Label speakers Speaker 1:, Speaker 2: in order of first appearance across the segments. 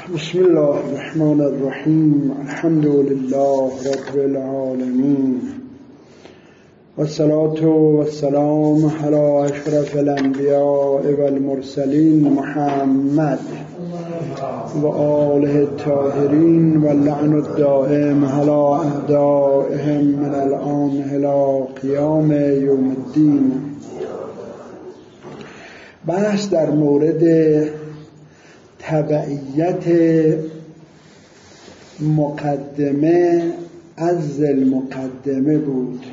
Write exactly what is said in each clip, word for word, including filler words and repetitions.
Speaker 1: بسم الله الرحمن الرحیم. الحمد لله رب العالمین والصلاة والسلام علی اشرف الانبیاء والمرسلین محمد و آله الطاهرین و لعن الدائم علی اعدائهم من الآن الی قیام یوم الدین. بحث در مورد تبعیت مقدمه از المقدمه بود.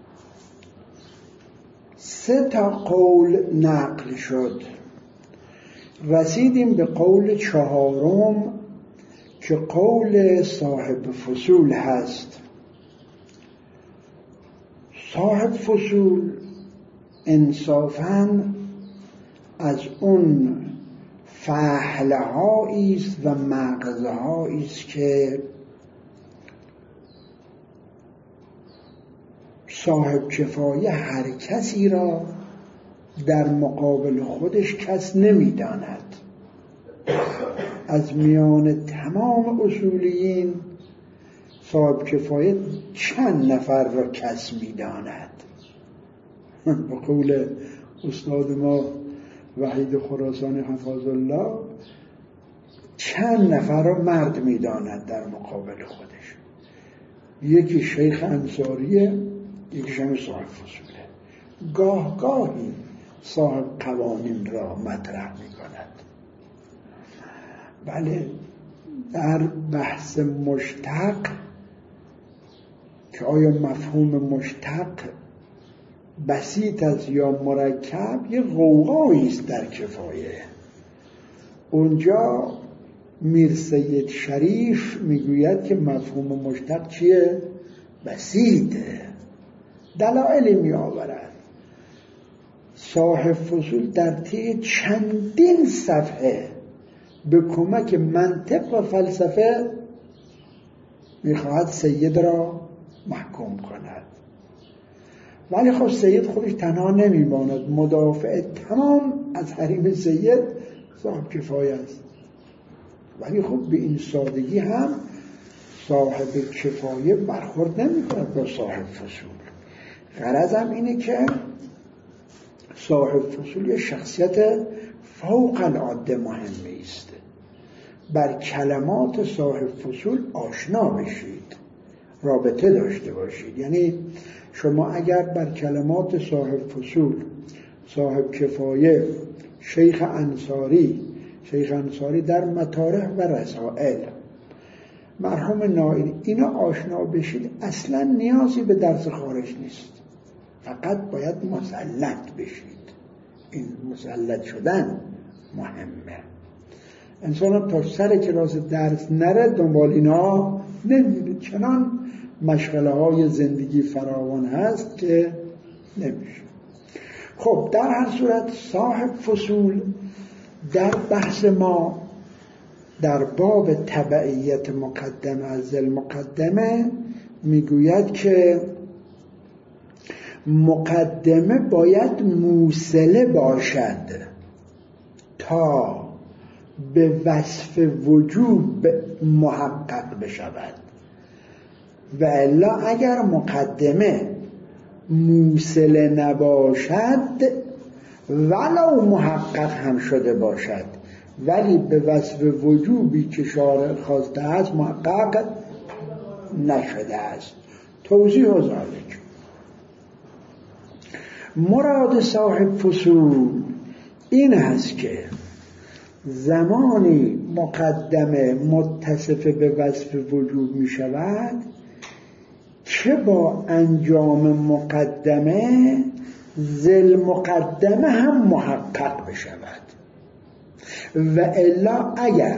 Speaker 1: سه تا قول نقل شد، رسیدیم به قول چهارم که قول صاحب فصول هست. صاحب فصول انصافاً از اون فحله هایی است و مغزه هایی است که صاحب کفایه هر کسی را در مقابل خودش کس نمیداند. از میان تمام اصولیین صاحب کفایه چند نفر را کس میداند؟ به قول استاد ما وحید خراسانی حفظ الله، چند نفر را مرد میداند در مقابل خودش. یکی شیخ انصاریه، یکیش هم صاحب فصوله. گاه گاهی صاحب قوانین را مطرح میکند. بله، در بحث مشتق که آیا مفهوم مشتق بسیط است یا مرکب، یه غوغایی است در کفایه. اونجا میر سید شریف میگوید که مفهوم مشتق چیه؟ بسیطه. دلایلی می آورد. صاحب فصول در طی چندین صفحه به کمک منطق و فلسفه میخواهد سید را محکوم کند. ولی خب سید خودش تنها نمیماند، مدافع تمام از حریم سید صاحب کفایه است. ولی خب به این سادگی هم صاحب کفایه برخورد نمی کند با صاحب فصول. غرضم اینه که صاحب فصول یه شخصیت فوق العاده مهمی است. بر کلمات صاحب فصول آشنا بشید، رابطه داشته باشید. یعنی شما اگر بر کلمات صاحب فصول، صاحب کفایه، شیخ انصاری شیخ انصاری در مطارح و رسائل، مرحوم نائینی، اینا آشنا بشید، اصلا نیازی به درس خارج نیست. فقط باید مسلط بشید. این مسلط شدن مهمه. انسان تا سر کلاس درس نره دنبال اینا نمیره. چنان مشغله های زندگی فراوان هست که نمیشه. خب در هر صورت صاحب فصول در بحث ما در باب تبعیت مقدمه از المقدمه میگوید که مقدمه باید موصله باشد تا به وصف وجوب محقق بشود، و الا اگر مقدمه موصله نباشد ولو محقق هم شده باشد ولی به وصف وجوبی که شارع خواسته است محقق نشده است. توضیح و ذالک. مراد صاحب فصول این است که زمانی مقدمه متصف به وصف وجوب می شود که با انجام مقدمه ذل مقدمه هم محقق بشود، و الا اگر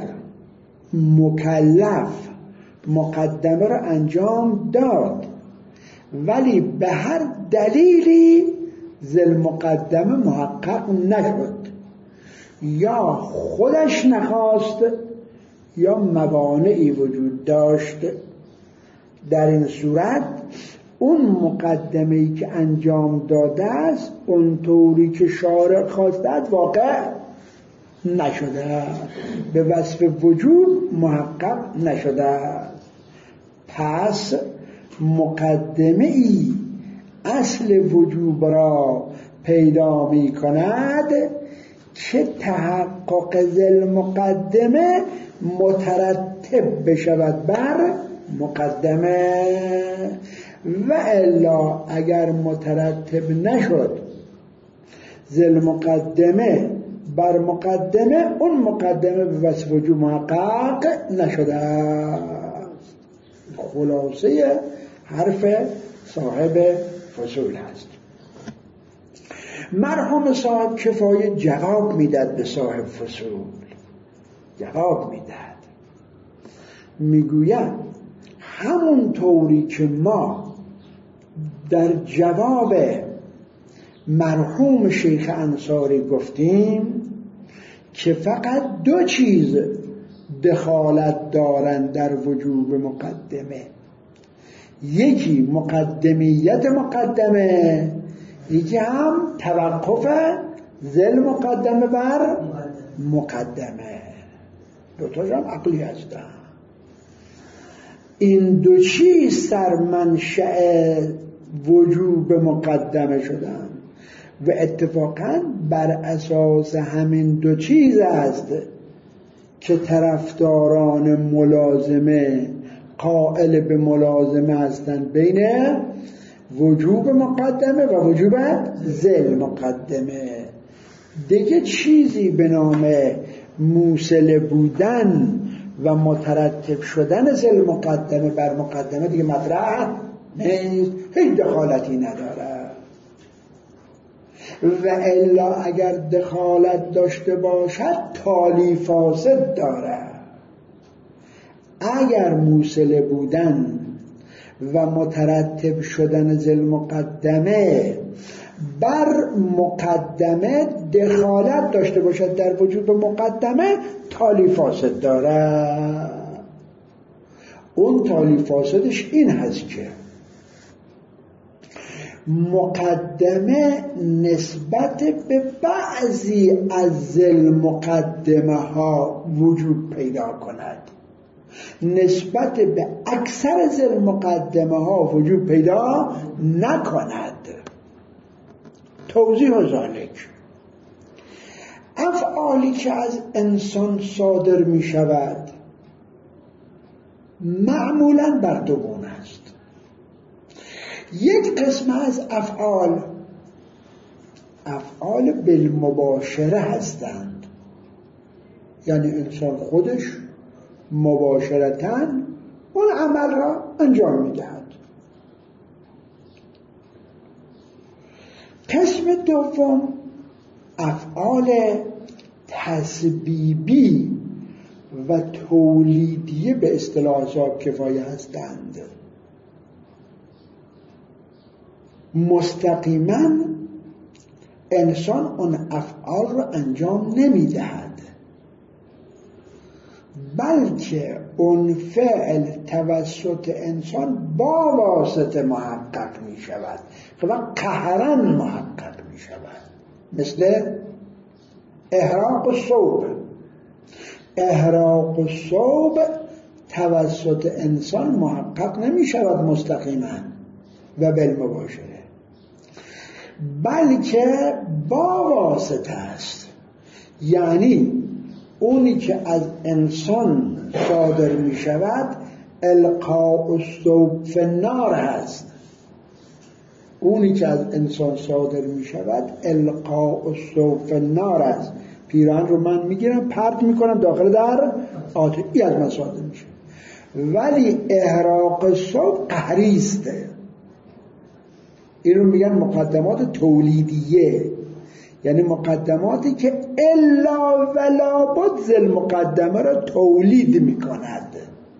Speaker 1: مکلف مقدمه را انجام داد ولی به هر دلیلی ذل مقدمه محقق نشد، یا خودش نخواست یا موانعی وجود داشت، در این صورت اون مقدمه‌ای که انجام داده است اونطوری که شارع خواسته است واقع نشده، به وصف وجوب محقق نشده. پس مقدمه ای اصل وجوب را پیدا می کند که تحقق ذل مقدمه مترتب بشود بر مقدمه، و الا اگر مترتب نشد ذل مقدمه بر مقدمه، اون مقدمه به وصف وجوب محقق نشده است. خلاصه حرف صاحب فصول هست. مرحوم صاحب کفایه جواب میداد به صاحب فصول، جواب میداد، میگوید همون طوری که ما در جواب مرحوم شیخ انصاری گفتیم که فقط دو چیز دخالت دارند در وجوب مقدمه، یکی مقدمیت مقدمه، یکی هم توقف ذل مقدمه بر مقدمه. دوتاش هم عقلی هستن. این دو چیز سرمنشأ وجوب مقدمه شدن و اتفاقا بر اساس همین دو چیز است که طرفداران ملازمه قائل به ملازمه هستند بین وجوب مقدمه و وجوب ذل مقدمه. دیگه چیزی به نام موصل بودن و مترتب شدن ذل مقدمه بر مقدمه دیگه مطرح نیست، هیچ دخالتی نداره. و الا اگر دخالت داشته باشد تالی فاسد داره. اگر موصل بودن و مترتب شدن ذل مقدمه بر مقدمه دخالت داشته باشد در وجود مقدمه، تالی فاسد داره. اون تالی فاسدش این هست که مقدمه نسبت به بعضی از ذل مقدمه ها وجود پیدا کند، نسبت به اکثر ذل مقدمه ها وجود پیدا نکند. توضیح و ذالک، افعالی که از انسان صادر می شود معمولاً بر دو گونه است. یک قسم از افعال افعال بالمباشره هستند، یعنی انسان خودش مباشرتاً اون عمل را انجام می‌دهد. قسم دوم افعال تسبیبی و تولیدی به اصطلاح صاحب کفایه هستند. مستقیما انسان اون افعال را انجام نمی‌دهد، بلکه اون فعل توسط انسان با واسطه محقق می شود و قهراً محقق می شود. مثل احراق الثوب. احراق الثوب توسط انسان محقق نمی شود مستقیما و بالمباشره، بلکه با واسطه است. یعنی اونی که از انسان صادر می شود القاء الثوب فی النار هست. اونی که از انسان صادر می شود القاء الثوب فی النار هست. پیران رو من میگیرم پرت میکنم داخل در آتش، ای از من صادر میشه. ولی احراق الثوب قهری است. این رو میگن مقدمات تولیدیه، یعنی مقدماتی که الا ولا بد ذل مقدمه را تولید میکند.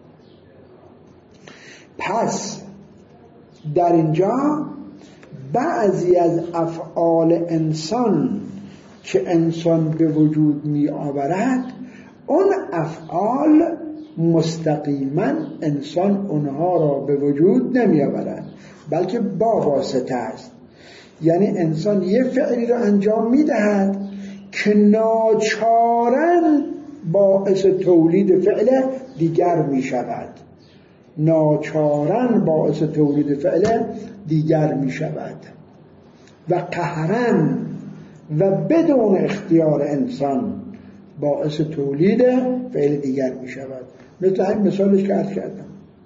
Speaker 1: پس در اینجا بعضی از افعال انسان که انسان به وجود می آورد، اون افعال مستقیما انسان اونها را به وجود نمی آورد، بلکه با واسطه است. یعنی انسان یه فعلی را انجام می دهد که که ناچارن باعث تولید فعل دیگر می شود، ناچارن باعث تولید فعل دیگر می شود و قهرن و بدون اختیار انسان باعث تولید فعل دیگر می شود. مثل همین مثالش که عرض کردم،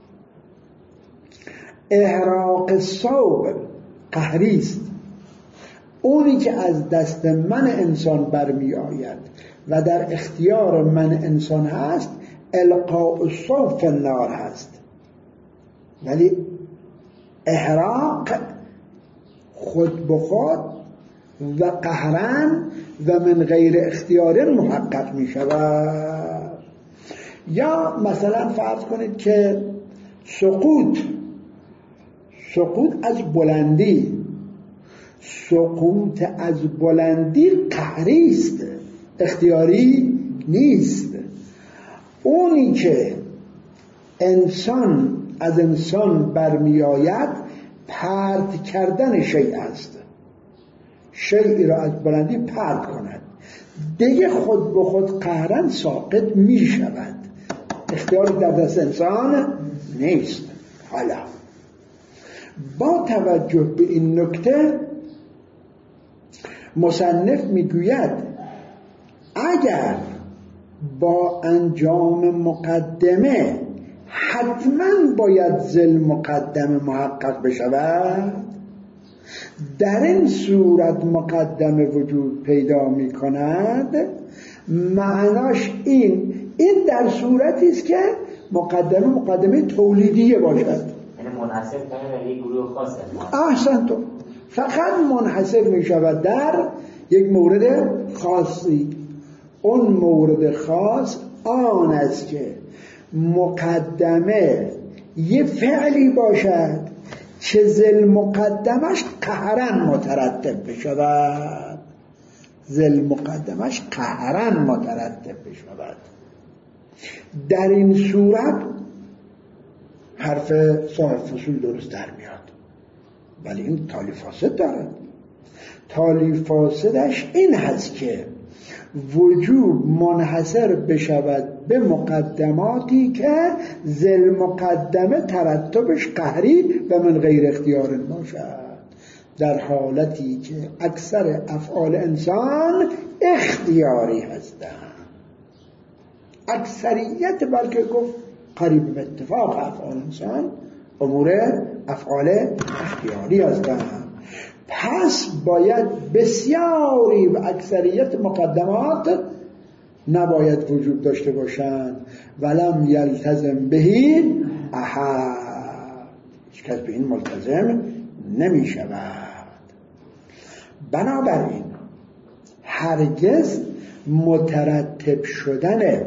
Speaker 1: احراق ثوب قهری است، اونی که از دست من انسان برمی آید و در اختیار من انسان هست القاء الثوب فی النار هست، ولی احراق خود به خود و قهرن و من غیر اختیار محقق می شود. یا مثلا فرض کنید که سقوط سقوط از بلندی سقوط از بلندی قهری است، اختیاری نیست. اونی که انسان از انسان برمی آید پرت کردن شیء است، شیء را از بلندی پرت کند، دیگه خود به خود قهرن ساقط می شود، اختیار در دست انسان نیست. حالا با توجه به این نکته مصنف میگوید اگر با انجام مقدمه حتما باید ذل مقدمه محقق بشود، در این صورت مقدمه وجود پیدا می کند. معناش این این در صورتی است که مقدمه مقدمه تولیدیه باشد،
Speaker 2: یعنی منحصر کنه به یک گروه خاص.
Speaker 1: احسن تو فقط منحصر می شود در یک مورد خاصی. اون مورد خاص آن است که مقدمه یه فعلی باشد که ذل مقدمش قهرن مترتب بشود، ذل مقدمش قهرن مترتب بشود. در این صورت حرف صاحب فصول درست در میاد، ولی این تالی فاسد دارد. تالی فاسدش این هست که وجوب منحصر بشود به مقدماتی که ذل مقدمه ترتبش قهری و من غیر اختیار باشد، در حالتی که اکثر افعال انسان اختیاری هستند. اکثریت بلکه گفت قریب به اتفاق افعال انسان امور افعال اختیاری هستند. پس باید بسیاری و اکثریت مقدمات نباید وجود داشته باشند. ولم یلتزم بهی احد، هیچ کس به این ملتزم نمی شود. بنابراین هرگز مترتب شدن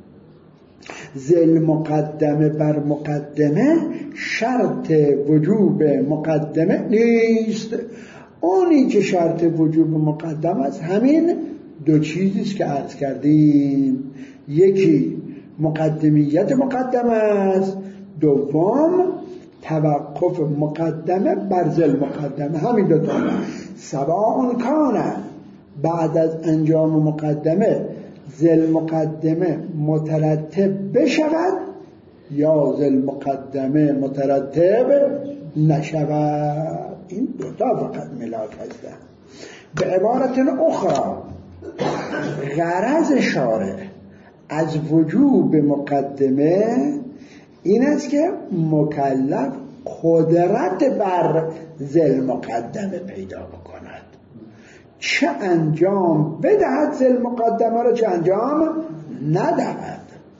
Speaker 1: ذل مقدمه بر مقدمه شرط وجوب مقدمه نیست. اونی که شرط وجوب مقدمه است همین دو چیزی است که عرض کردیم، یکی مقدمیت مقدمه است، دوم توقف مقدمه بر ذل مقدمه. همین دو تا سواء کان بعد از انجام مقدمه ذل مقدمه مترتب بشود یا ذل مقدمه مترتب نشود. این دوتا فقط ملاک هستند. به عبارت اخرى غرض شارع از وجوب مقدمه این است که مکلف قدرت بر ذل مقدمه پیدا بکند، چه انجام بدهد ذل مقدمه را چه انجام ندهد.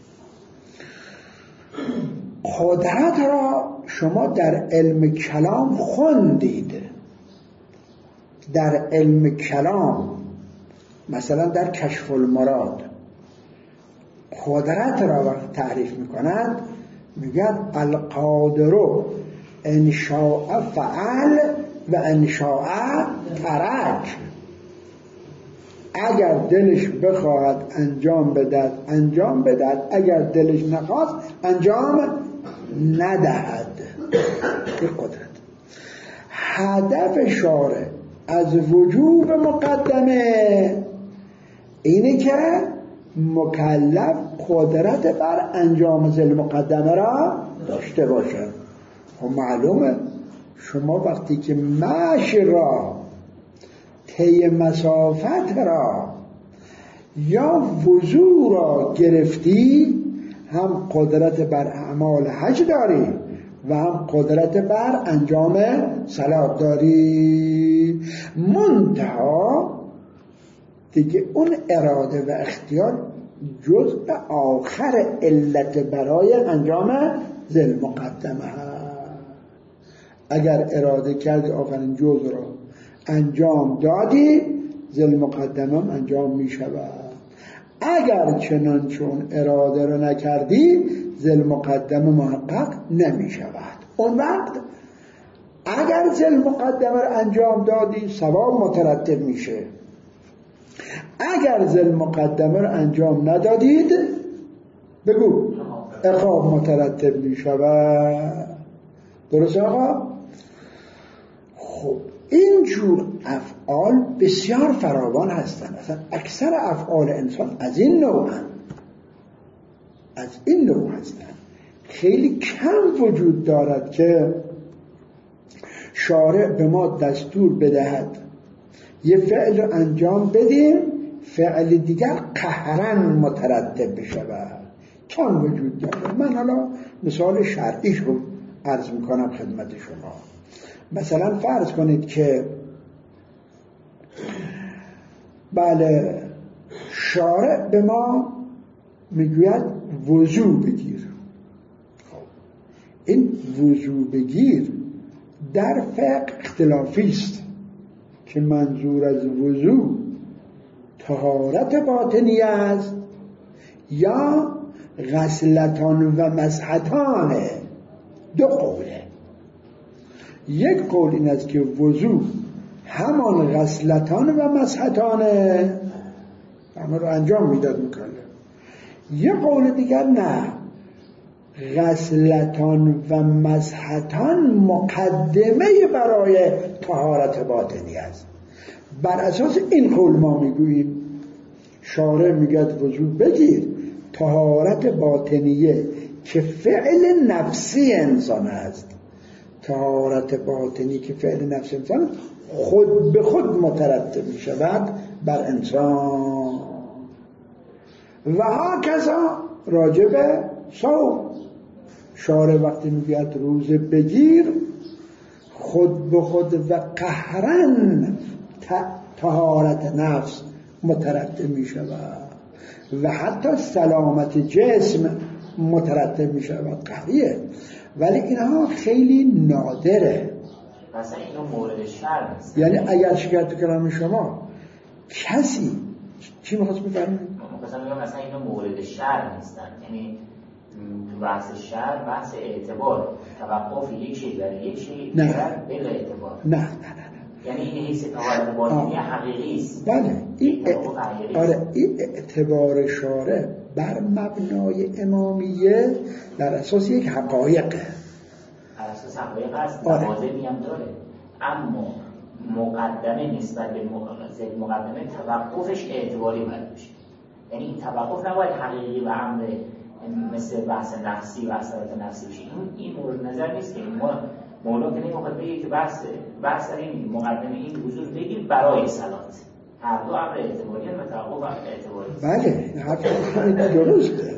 Speaker 1: قدرت را شما در علم کلام خوندید. در علم کلام مثلا در کشف المراد قدرت را وقت تعریف میکنند میگن القادر ان شاء فعل و ان شاء ترک. اگر دلش بخواهد انجام بدهد انجام بدهد، اگر دلش نخواست انجام ندهد. این قدرت. هدف شارع از وجوب مقدمه اینه که مکلف قدرت بر انجام ذی المقدمه را داشته باشه. خب معلومه شما وقتی که مشی را، طی مسافت را یا وضو را گرفتی، هم قدرت بر اعمال حج داری و هم قدرت بر انجام صلات داری. منتها دیگه اون اراده و اختیار جزء آخر علت برای انجام ذی المقدمه هست. اگر اراده کردی آخرین جزء را انجام دادی، ذی المقدمه هم انجام می شود. اگر چنان چون اراده را نکردی، ذی المقدمه محقق نمی شود. اون وقت اگر ذی المقدمه را انجام دادی ثواب مترتب میشه، اگر ذی المقدمه را انجام ندادید بگو عقاب مترتب می شود. درست آقا؟ خب اینجور افعال بسیار فراوان هستند. اصلا اکثر افعال انسان از این نوع هستند. از این نوع هستند. خیلی کم وجود دارد که شارع به ما دستور بدهد یه فعل رو انجام بدیم، فعل دیگر قهرن مترتب بشود. کم وجود دارد. من حالا مثال شرعیش رو عرض میکنم خدمت شما. مثلا فرض کنید که بله شارع به ما میگوید وضو بگیر. خب این وضو بگیر در فقه اختلافی است که منظور از وضو طهارت باطنی است یا غسلتان و مسحتان. دو قوله. یک قول این است که وضو همان غسلتان و مسحتانه، همه رو انجام میداد میکنه. یک قول دیگر نه، غسلتان و مسحتان مقدمه برای طهارت باطنی است. بر اساس این قول ما میگوییم شارع میگه وضو بگیر، طهارت باطنیه که فعل نفسی انسان است. طهارت باطنی که فعل نفس انسان خود به خود مترتب می شود بر انسان. و ها کذا راجب صوم، شارع وقتی میگوید روزه بگیر خود به خود و قهرن طهارت نفس مترتب می شود و حتی سلامت جسم مترتب می شود. قهریه، ولی اینها خیلی نادره.
Speaker 2: مثلا اینو مورد شرع نیست.
Speaker 1: یعنی اگر شکایت کلام شما کسی چی میخواست بفرمایید؟
Speaker 2: مثلا میگم مثلا اینو مورد شرع نیستن، یعنی تو بحث شرع بحث اعتبار، توقف یک شی در یک شی بلا اعتبار.
Speaker 1: نه نه نه
Speaker 2: یعنی این حیث طهارت باطنی حقیقی است.
Speaker 1: بله این ا... آره این اعتبار شارع بر مبنای امامیه در اساس یک حقایقه.
Speaker 2: بر اساس حقایق است، لوازمی هم داره، اما مقدمه نسبت به مقدمه توقفش اعتباری باید بشه. یعنی این توقف نباید حقیقی و امر مثل بحث نفسی و اثرات نفسی بشه. این این مورد نظر نیست که ما مولا که نمیخواد بگه که بحث بحث این مقدمه این حضور بگیر برای صلات. هر دو امر اعتباری و توقف امر اعتباری.
Speaker 1: بله حرف درسته،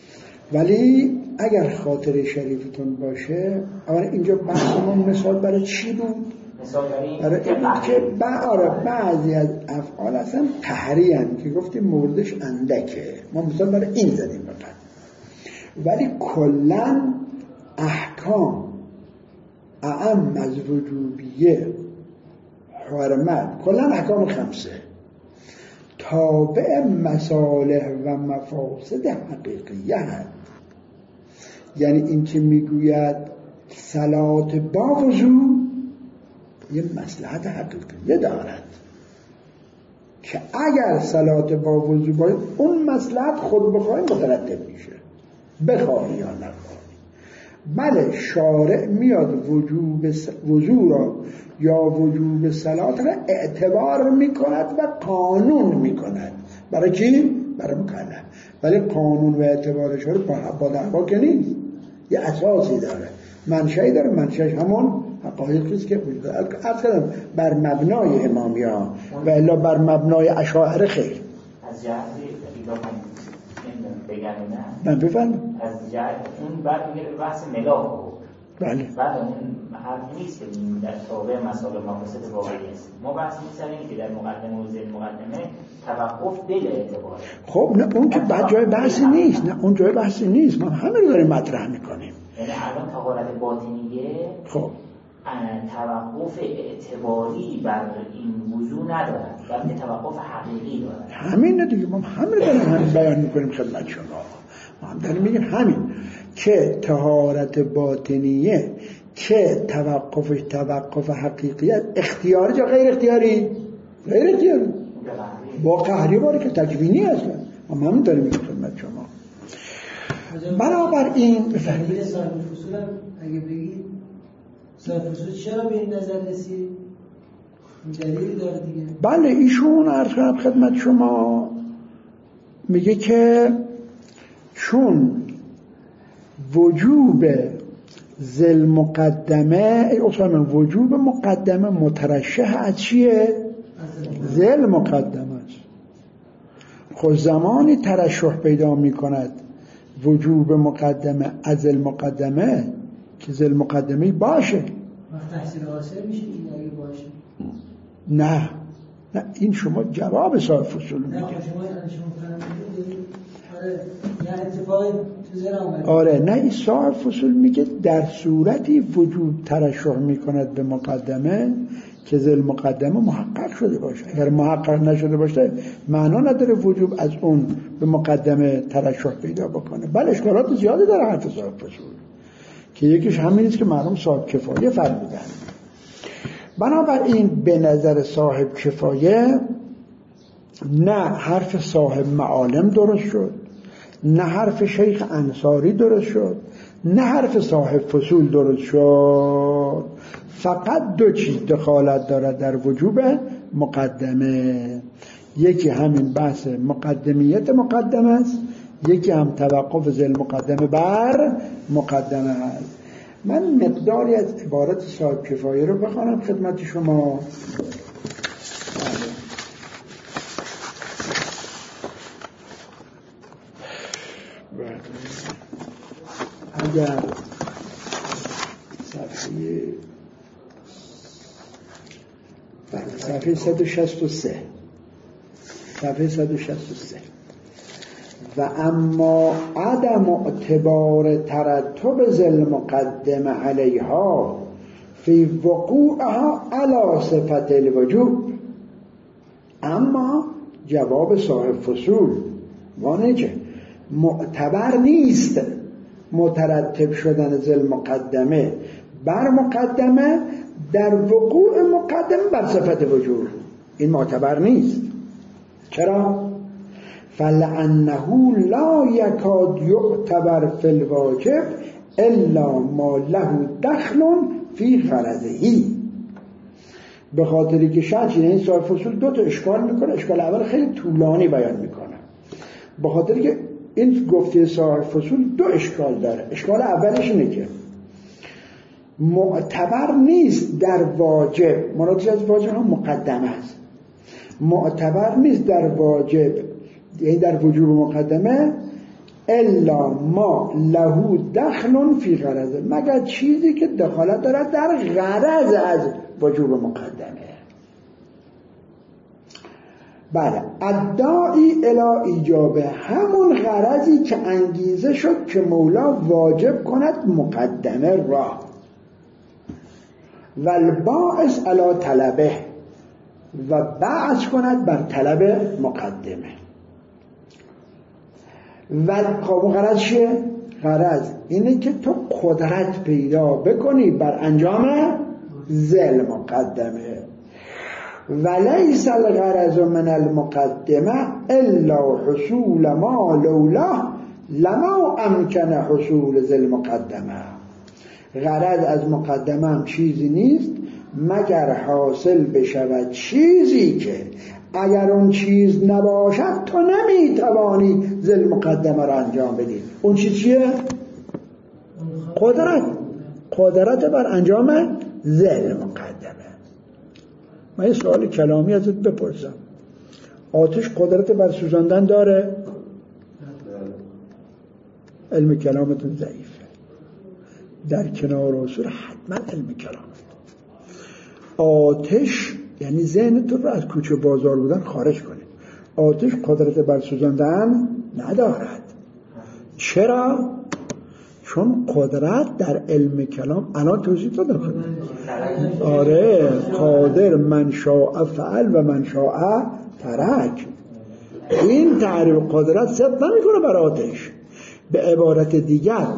Speaker 1: ولی اگر خاطر شریفتون باشه اولا اینجا بحثمون مثال برای چی بود؟
Speaker 2: مثال برای
Speaker 1: برای که بعد بعضی از افعال اصلا قهری هستند که گفتیم موردش اندکه، ما مثال برای این زدیم فقط. ولی کلن احکام اعم از وجوبیه حرمت کلن احکام خمسه تابع مصالح و مفاسد حقیقیه هست. یعنی این که میگوید صلات با وضو یه مصلحت حقیقیه دارد که اگر صلات با وضو باید اون مصلحت خود بخواهی مترتب میشه، بخواهی یا نخواهی. بله شارع میاد وجوب وضو را یا وجوب صلات را اعتبار میکند و قانون میکند برای کی؟ برای مکلف. ولی قانون و اعتبار شرع با دعوا که نیست، یه اساسی داره، منشأی داره، منشأش همون حقایقی است که اصلا بر مبنای امامیان و الا بر مبنای اشاعره خیر.
Speaker 2: از جهت بگم نه
Speaker 1: من بفهم
Speaker 2: از جهت اون بعد میگه بحث ملاک بود.
Speaker 1: بله.
Speaker 2: بعد اون حرف نیست که در تابع مسائل مقاصد واقعی است. ما بحث می‌کنیم که در مقدمه و ذیل مقدمه توقف بل اعتبار.
Speaker 1: خب نه اون که بعد جای بحثی نیست، نه اون جای بحثی نیست، ما همه رو داریم مطرح میکنیم.
Speaker 2: یعنی الان طهارت باطنیه
Speaker 1: خب
Speaker 2: توقف اعتباری بر این وضو ندارد، بلکه توقف حقیقی دارد.
Speaker 1: همینه دیگه، ما همه رو داریم همین بیان میکنیم خدمت شما. ما هم داریم میگیم همین که طهارت باطنیه که توقفش توقف حقیقیت اختیاری یا غیر اختیاری؟ غیر اختیاری. با قهری باره که تکوینی اصلا. ما همین داریم میگیم خدمت شما. بنابراین
Speaker 3: بفرمایید صاحب فصول هم اگه بگید صاحب فصول چرا به این نظر رسید؟ دلیلی داره دیگه.
Speaker 1: بله ایشون عرض کنم خدمت شما میگه که چون وجوب ذل مقدمه ای اصلا وجوب مقدمه مترشح از چیه؟ ذل مقدمه است. خب زمانی ترشح پیدا میکند وجوب مقدمه از ذل مقدمه که ذل مقدمه باشه.
Speaker 3: وقت تحصیل حاصل میشه این اگه باشه.
Speaker 1: نه نه این شما جواب صاحب فصول میگه.
Speaker 3: نه شما شما فهمیدید. آره یه اتفاقی تو ذهن اومد.
Speaker 1: آره نه این صاحب فصول میگه در صورتی وجوب ترشح میکند به مقدمه که ذل مقدمه محقق شده باشه. اگر محقق نشده باشه معنا نداره وجوب از اون به مقدمه ترشح پیدا بکنه. بله اشکالات زیادی داره حرف صاحب فصول که یکیش همین است که معلوم صاحب کفایه فرمودن. بنابراین به نظر صاحب کفایه نه حرف صاحب معالم درست شد، نه حرف شیخ انصاری درست شد، نه حرف صاحب فصول درست شد. فقط دو چیز دخالت دارد در وجوب مقدمه، یکی همین بحث مقدمیت مقدمه است، یکی هم توقف ذل مقدمه بر مقدمه است. من مقداری از عبارت صاحب کفایه رو بخوانم خدمت شما. اگر صفحه صفحه صد و شصت و سه صفحه صد و شصت و سه و اما عدم اعتبار ترتب ذل مقدم علیها فی وقوعها علی صفت الوجوب. اما جواب صاحب فصول وانه که معتبر نیست مترتب شدن ذل مقدمه بر مقدمه در وقوع مقدمه بر صفت وجوب. این معتبر نیست. چرا؟ فلعنه لا یکاد یعتبر فی الواجب الا ما له دخل فی فرضه. به خاطری که شرط این صاحب فصول دو تا اشکال میکنه. اشکال اول خیلی طولانی بیان میکنه. به خاطری که این گفته صاحب فصول دو اشکال داره. اشکال اولش اینه که معتبر نیست در واجب، مرادش از واجب هم مقدمه است، معتبر نیست در واجب یعنی در وجوب مقدمه الا ما له دخل فی غرض، مگر چیزی که دخالت دارد در غرض از وجوب مقدمه. بله ادعای الی ایجابه، همون غرضی که انگیزه شد که مولا واجب کند مقدمه را، و الباعث علی طلبه، و بعث کند بر طلب مقدمه. و خب غرض چیه؟ غرض اینه که تو قدرت پیدا بکنی بر انجام ذل مقدمه. ولیس الغرض من المقدمه الا حصول ما لولا لما امکن حصول ذل مقدمه. غرض از مقدمه هم چیزی نیست مگر حاصل بشود چیزی که اگر اون چیز نباشد تو نمیتوانی ذل مقدمه را انجام بدی. اون چیز چیه؟ قدرت. قدرت بر انجام ذل مقدمه. من یه سوال کلامی ازت بپرسم، آتش قدرت بر سوزاندن داره؟ علم کلامتون ضعیفه. در کنار اصول حتما علم کلامت. آتش یعنی ذهنتون رو از کوچه بازار بودن خارج کنید. آتش قدرت بر سوزاندن ندارد. چرا؟ چون قدرت در علم کلام الان توضیح دادم. آره، قادر من شاء فعل و من شاء ترک. این تعریف قدرت صدق نمیکنه بر آتش. به عبارت دیگر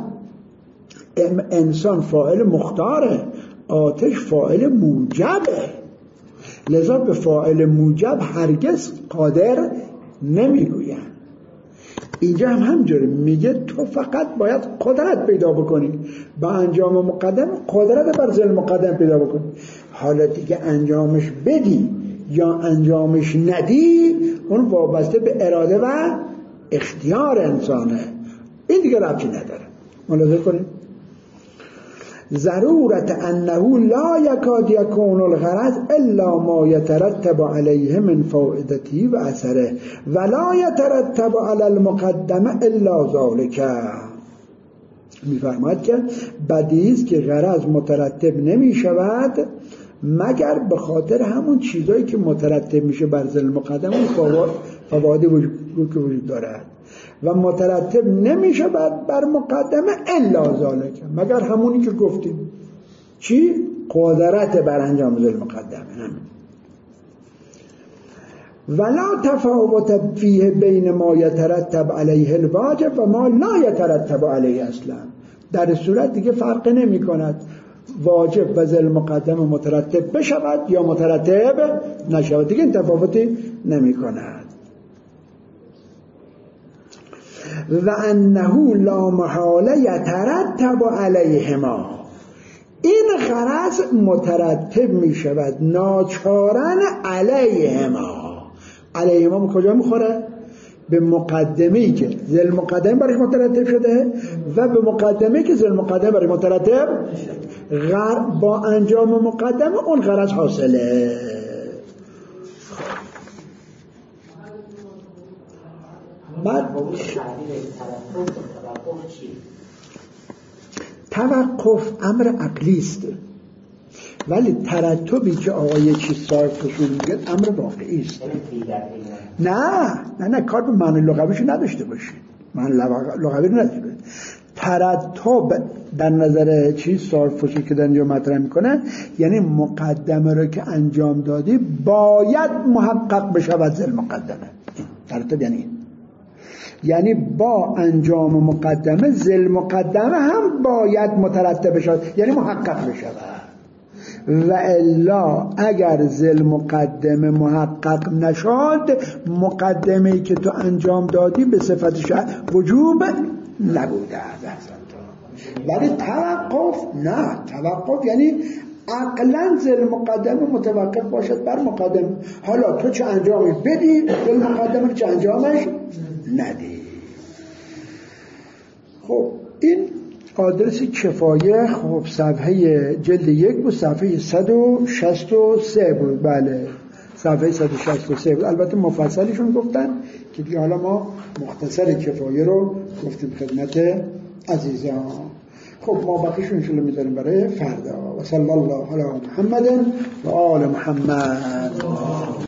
Speaker 1: انسان فاعل مختاره، آتش فاعل موجبه. لذا به فاعل موجب هرگز قادر نمیگوین. اینجا هم همجوری میگه تو فقط باید قدرت پیدا بکنی با انجام مقدم، قدرت بر ذل مقدم پیدا بکنی. حالا دیگه انجامش بدی یا انجامش ندی اون وابسته به اراده و اختیار انسانه. این دیگه ربطی نداره. ملاحظه کنید ضرورت انه لا یکاد یکون الغرض الا ما یترتب علیه من فائدته و اثره ولا یترتب علی المقدمه الا ذلک. میفرماید که بدیهی است که غرض مترتب نمی شود مگر به خاطر همون چیزایی که مترتب میشه بر ذل مقدم اون فواید وجود که وجود دارد و مترتب نمیشه بر, بر مقدمه الا ذالک، مگر همونی که گفتیم. چی؟ قدرت بر انجام ذل مقدمه. همین. ولا تفاوت فیه بین ما یترتب علیه الواجب و ما لا یترتب علیه اصلا. در صورت دیگه فرق نمی کند واجب و ذل مقدمه مترتب بشود یا مترتب نشود، دیگه این تفاوتی نمی کند. و انه لا محاله یترتب علیهما، این غرض مترتب می شود ناچارن علیهما. علیهما کجا میخوره؟ به مقدمه‌ای که ذل مقدمه برای مترتب شده و به مقدمه‌ای که ذل مقدمه برای مترتب غر با انجام مقدمه اون غرض حاصله. بعد توقف امر عقلی است، ولی ترتبی که آقای چیز صاحب فصول میگه امر واقعی است. نه نه نه کار به معنی لغویش نداشته باشید، معنی لغوی نداشته باشید. ترتب در نظر چیز صاحب فصول که در اینجا مطرح میکنه یعنی مقدمه رو که انجام دادی باید محقق بشود ذل مقدمه. ترتب یعنی این، یعنی با انجام مقدمه ذل مقدمه هم باید مترتب بشود، یعنی محقق بشود. و الا اگر ذل مقدمه محقق نشد مقدمه‌ای که تو انجام دادی به صفتش وجوب نبوده. ولی توقف نه، توقف یعنی عقلا ذل مقدمه متوقف باشد بر مقدمه. حالا تو چه انجامی بدی ذل مقدمه چه انجامش ندی. خب این آدرس کفایه، خب صفحه جلد یک بود، صفحه صد و شصت و سه بود. بله صفحه صد و شصت و سه بود. البته مفصلشون گفتن که دیگه حالا ما مختصر کفایه رو گفتیم خدمت عزیزان. خب ما بقیشون انشالله میذاریم برای فردا. و صلی الله علی محمد و آل محمد.